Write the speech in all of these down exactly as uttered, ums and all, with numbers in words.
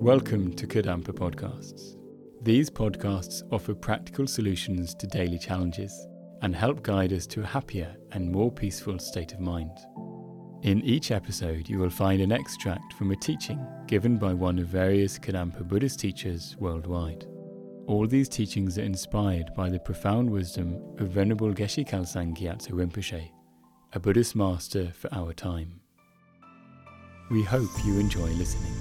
Welcome to Kadampa Podcasts. These podcasts offer practical solutions to daily challenges and help guide us to a happier and more peaceful state of mind. In each episode, you will find an extract from a teaching given by one of various Kadampa Buddhist teachers worldwide. All these teachings are inspired by the profound wisdom of Venerable Geshe Khalsang Gyatso Rinpoche, a Buddhist master for our time. We hope you enjoy listening.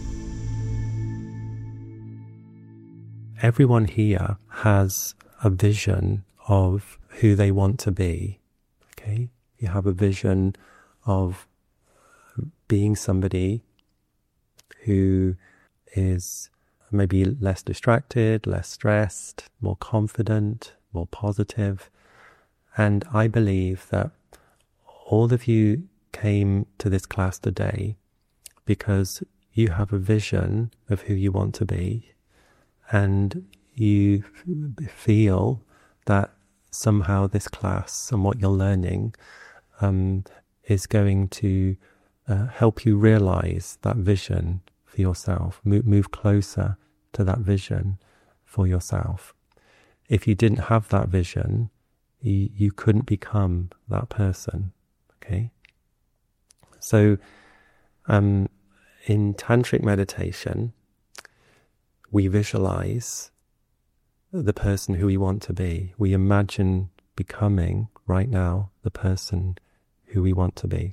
Everyone here has a vision of who they want to be. Okay, you have a vision of being somebody who is maybe less distracted, less stressed, more confident, more positive. And I believe that all of you came to this class today because you have a vision of who you want to be, and you feel that somehow this class and what you're learning um, is going to uh, help you realize that vision for yourself, move, move closer to that vision for yourself. If you didn't have that vision, you, you couldn't become that person. Okay? So, um, in tantric meditation, we visualize the person who we want to be. We imagine becoming, right now, the person who we want to be.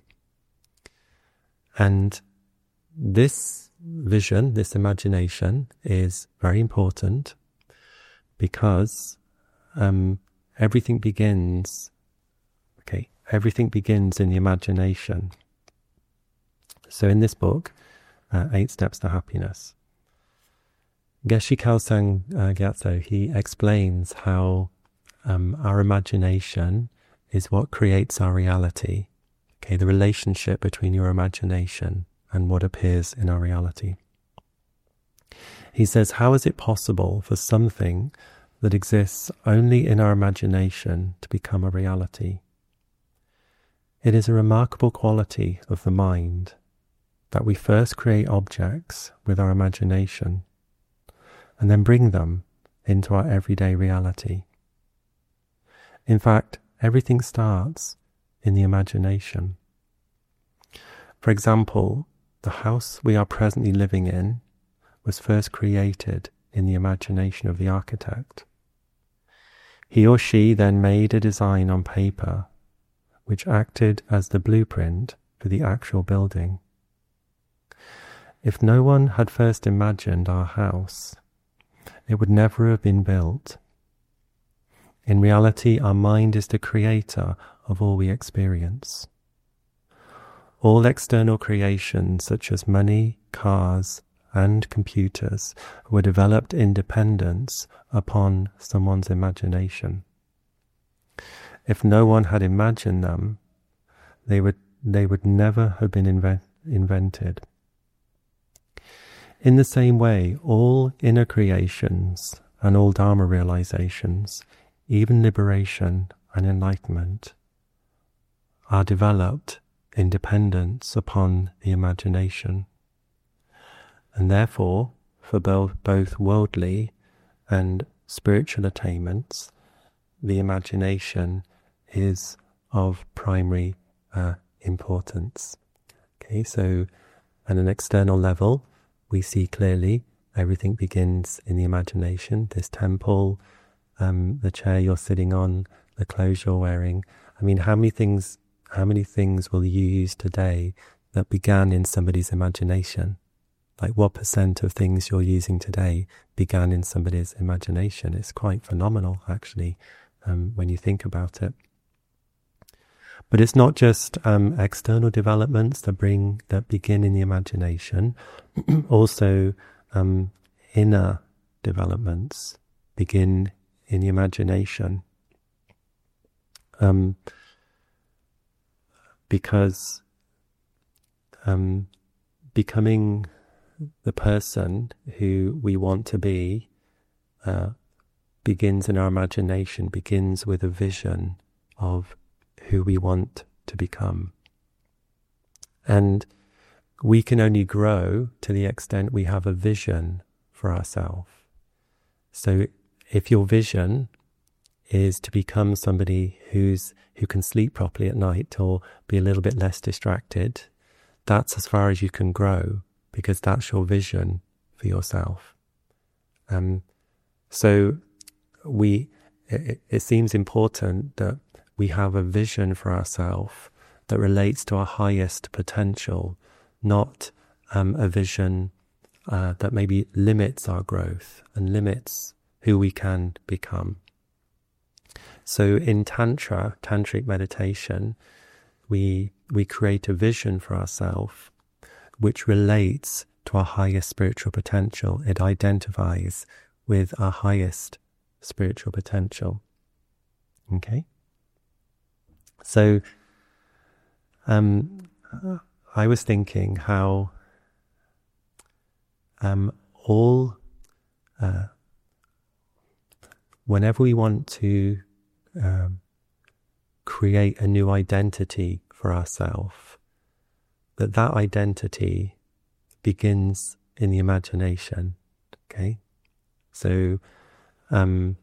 And this vision, this imagination, is very important because um, everything begins, okay, everything begins in the imagination. So in this book, uh, Eight Steps to Happiness, Geshe Khalsang uh, Gyatso, he explains how um, our imagination is what creates our reality. Okay, the relationship between your imagination and what appears in our reality. He says, how is it possible for something that exists only in our imagination to become a reality? It is a remarkable quality of the mind that we first create objects with our imagination and then bring them into our everyday reality. In fact, everything starts in the imagination. For example, the house we are presently living in was first created in the imagination of the architect. He or she then made a design on paper which acted as the blueprint for the actual building. If no one had first imagined our house, it would never have been built. In reality, our mind is the creator of all we experience. All external creations, such as money, cars, and computers, were developed in dependence upon someone's imagination. If no one had imagined them, they would, they would never have been inve- invented. In the same way, all inner creations and all Dharma realizations, even liberation and enlightenment, are developed in dependence upon the imagination. And therefore, for both, both worldly and spiritual attainments, the imagination is of primary uh, importance. Okay, so at an external level, we see clearly everything begins in the imagination. This temple, um, the chair you're sitting on, the clothes you're wearing. I mean, how many things, how many things will you use today that began in somebody's imagination? Like what percent of things you're using today began in somebody's imagination? It's quite phenomenal, actually, um, when you think about it. But it's not just um, external developments that bring that begin in the imagination. Also, um, inner developments begin in the imagination. Um, because um, becoming the person who we want to be uh, begins in our imagination, begins with a vision of who we want to become. And we can only grow to the extent we have a vision for ourselves. So if your vision is to become somebody who's who can sleep properly at night or be a little bit less distracted, that's as far as you can grow, because that's your vision for yourself. Um, so we, it, it seems important that we have a vision for ourselves that relates to our highest potential, not um, a vision uh, that maybe limits our growth and limits who we can become. So in Tantra, Tantric meditation, we we create a vision for ourselves which relates to our highest spiritual potential. It identifies with our highest spiritual potential. Okay? So um, I was thinking how um, all, uh, whenever we want to um, create a new identity for ourselves, that that identity begins in the imagination. Okay? So, um,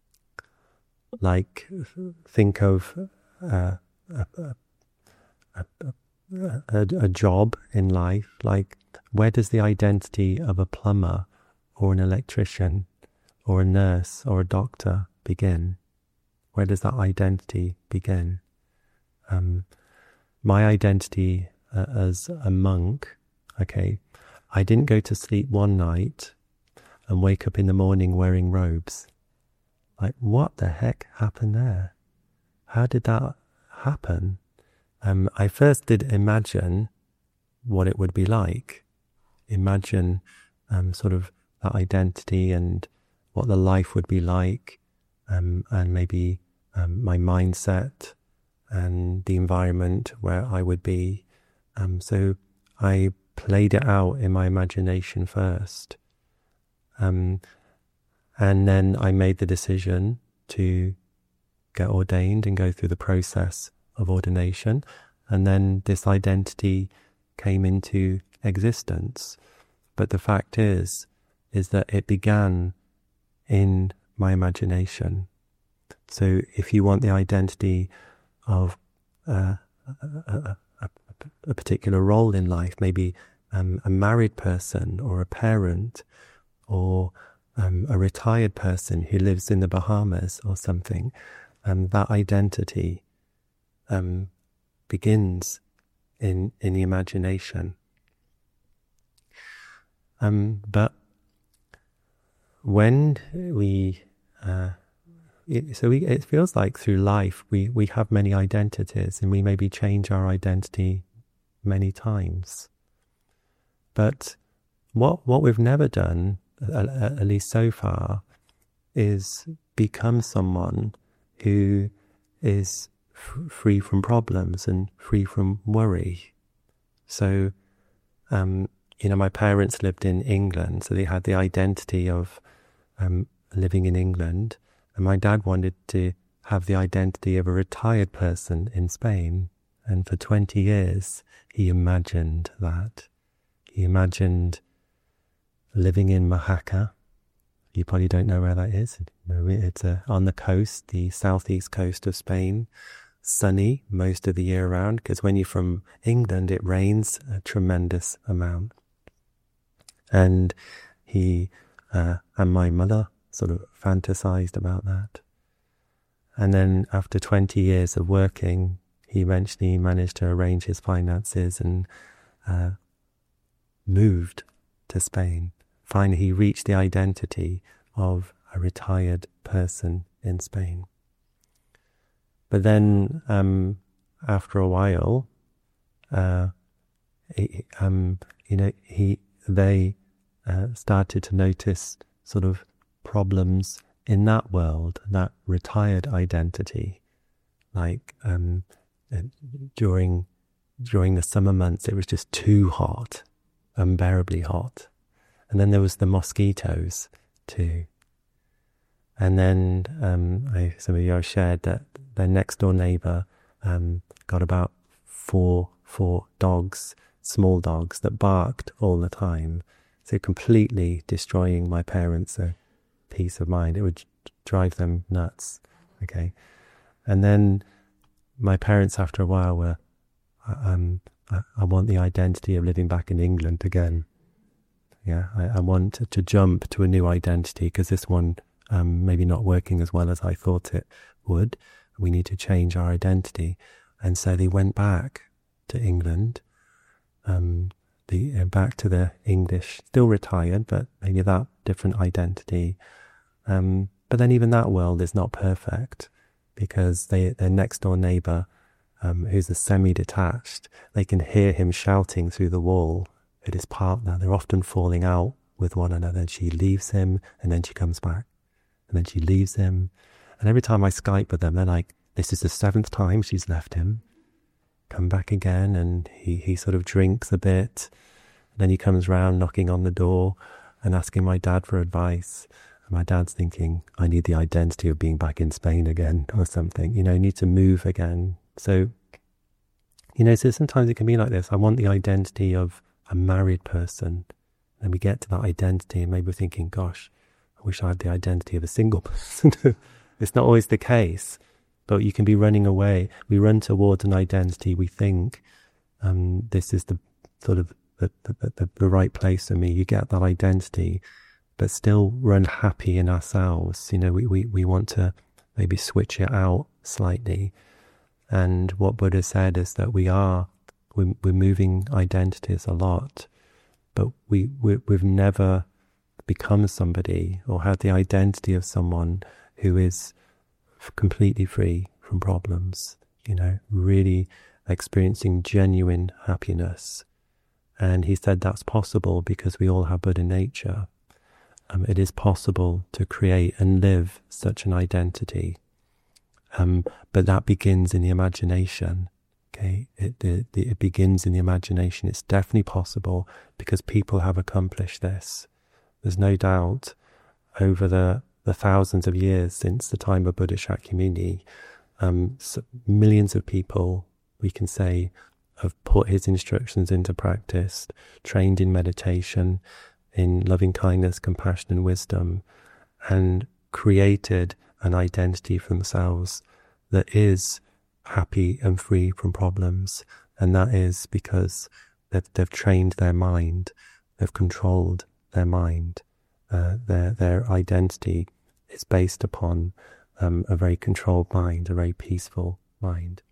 like, think of uh, a, a, a, a, a job in life. Like, where does the identity of a plumber or an electrician or a nurse or a doctor begin? Where does that identity begin? Um, my identity uh, as a monk, okay, I didn't go to sleep one night and wake up in the morning wearing robes. Like, what the heck happened there? How did that happen? Um, I first did imagine what it would be like. Imagine um, sort of that identity and what the life would be like, um, and maybe um, my mindset and the environment where I would be. Um, so I played it out in my imagination first. Um, and then I made the decision to get ordained and go through the process of ordination. And then this identity came into existence. But the fact is, is that it began in my imagination. So if you want the identity of uh, a, a, a particular role in life, maybe um, a married person or a parent or um, a retired person who lives in the Bahamas or something, um, that identity um, begins in in the imagination. Um, but when we, uh, it, so we, it feels like through life we, we have many identities and we maybe change our identity many times. But what what we've never done, at, at least so far, is become someone who is f- free from problems and free from worry. So, um, you know, my parents lived in England, so they had the identity of um, living in England, and my dad wanted to have the identity of a retired person in Spain, and for twenty years he imagined that. He imagined living in Oaxaca. You probably don't know where that is. It's uh, on the coast, the southeast coast of Spain, sunny most of the year round, because when you're from England it rains a tremendous amount. And he uh, and my mother sort of fantasized about that. And then after twenty years of working, he eventually managed to arrange his finances and uh, moved to Spain. Finally, he reached the identity of a retired person in Spain. But then, um, after a while, uh, he, um, you know, he they uh, started to notice sort of problems in that world, that retired identity. Like um, during during the summer months, it was just too hot, unbearably hot. And then there was the mosquitoes too. And then um, I, some of you have shared that their next door neighbour um, got about four four dogs small dogs that barked all the time. So completely destroying my parents' uh, peace of mind. It would drive them nuts. Okay. And then my parents, after a while, were, um, I, I want the identity of living back in England again. Yeah, I, I want to, to jump to a new identity because this one um, maybe not working as well as I thought it would. We need to change our identity. And so they went back to England, um, the uh, back to the English, still retired, but maybe that different identity. Um, but then even that world is not perfect because they, their next door neighbour, um, who's a semi-detached, they can hear him shouting through the wall at his partner. They're often falling out with one another. And she leaves him and then she comes back and then she leaves him. And every time I Skype with them, they're like, this is the seventh time she's left him. Come back again, and he, he sort of drinks a bit. And then he comes round knocking on the door and asking my dad for advice. And my dad's thinking, I need the identity of being back in Spain again or something. You know, I need to move again. So, you know, so sometimes it can be like this. I want the identity of a married person. And we get to that identity and maybe we're thinking, gosh, I wish I had the identity of a single person. It's not always the case. But you can be running away. We run towards an identity. We think um, this is the sort of the, the, the, the right place for me. You get that identity, but still run happy in ourselves. You know, we, we, we want to maybe switch it out slightly. And what Buddha said is that we are, we're, we're moving identities a lot, but we, we, we've never become somebody or had the identity of someone who is completely free from problems, you know, really experiencing genuine happiness. And he said that's possible because we all have Buddha nature. Um, it is possible to create and live such an identity. Um, but that begins in the imagination. Okay, it, it, it begins in the imagination. It's definitely possible because people have accomplished this. There's no doubt over the the thousands of years since the time of Buddha Shakyamuni, um, so millions of people, we can say, have put his instructions into practice, trained in meditation, in loving kindness, compassion and wisdom, and created an identity for themselves that is happy and free from problems. And that is because they've, they've trained their mind, they've controlled their mind. Uh, their their identity is based upon um, a very controlled mind, a very peaceful mind.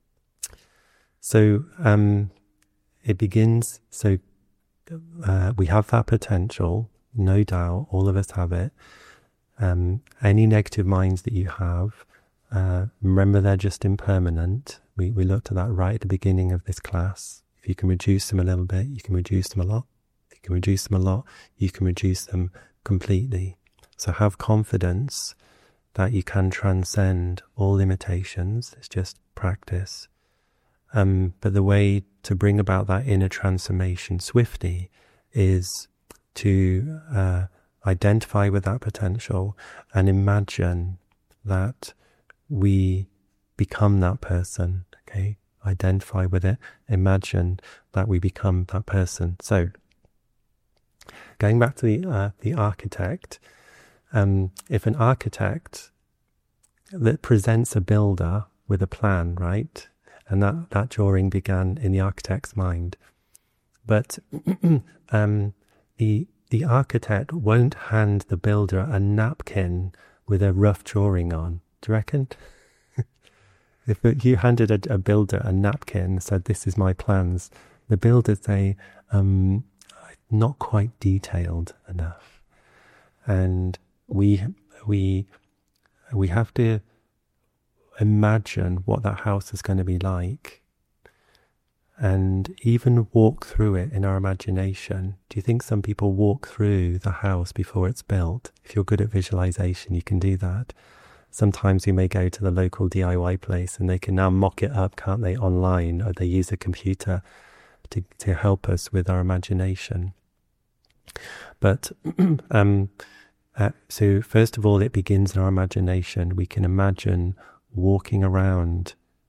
So um, it begins, so uh, we have that potential, no doubt, all of us have it. Um, any negative minds that you have, uh, remember they're just impermanent. We, we looked at that right at the beginning of this class. If you can reduce them a little bit, you can reduce them a lot. If you can reduce them a lot, you can reduce them completely. So have confidence that you can transcend all limitations. It's just practice. Um, but the way to bring about that inner transformation swiftly is to uh, identify with that potential and imagine that we become that person. Okay, identify with it. Imagine that we become that person. So, going back to the uh, the architect, um, if an architect that presents a builder with a plan, right? And that, that drawing began in the architect's mind. But um, the the architect won't hand the builder a napkin with a rough drawing on. Do you reckon? If you handed a, a builder a napkin and said, this is my plans, the builder'd say, um, not quite detailed enough. And we we we have to imagine what that house is going to be like and even walk through it in our imagination. Do you think some people walk through the house before it's built? If you're good at visualization, you can do that. Sometimes you may go to the local D I Y place and they can now mock it up, can't they, online, or they use a computer to, to help us with our imagination. But um, uh, so first of all, it begins in our imagination. We can imagine walking around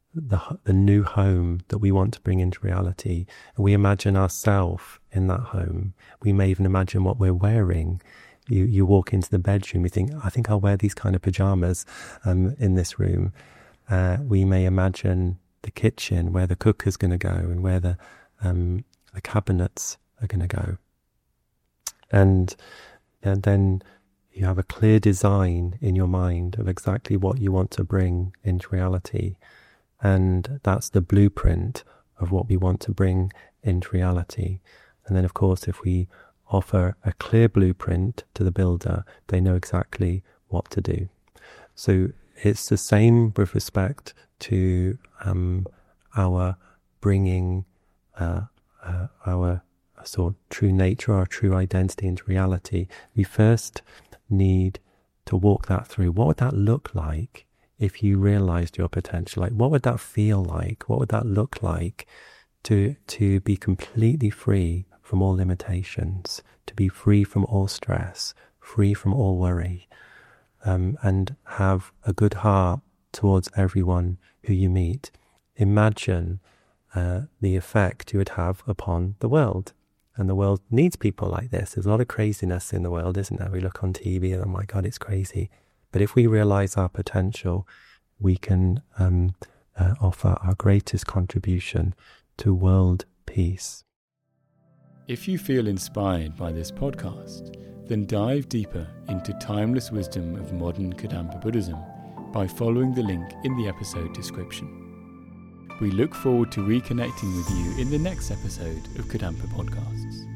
the the new home that we want to bring into reality. And we imagine ourselves in that home. We may even imagine what we're wearing. You you walk into the bedroom, you think, I think I'll wear these kind of pajamas um, in this room. Uh, we may imagine the kitchen, where the cooker's going to go and where the um, the cabinets are going to go. And, and then you have a clear design in your mind of exactly what you want to bring into reality. And that's the blueprint of what we want to bring into reality. And then, of course, if we offer a clear blueprint to the builder, they know exactly what to do. So it's the same with respect to um, our bringing uh, uh, our sort of true nature, our true identity into reality. We first need to walk that through. What would that look like if you realized your potential? Like, what would that feel like? What would that look like to to be completely free from all limitations, to be free from all stress, free from all worry, um, and have a good heart towards everyone who you meet? Imagine uh, the effect you would have upon the world. And the world needs people like this. There's a lot of craziness in the world, isn't there? We look on T V and, oh my God, it's crazy. But if we realize our potential, we can um, uh, offer our greatest contribution to world peace. If you feel inspired by this podcast, then dive deeper into timeless wisdom of modern Kadampa Buddhism by following the link in the episode description. We look forward to reconnecting with you in the next episode of Kadampa Podcasts.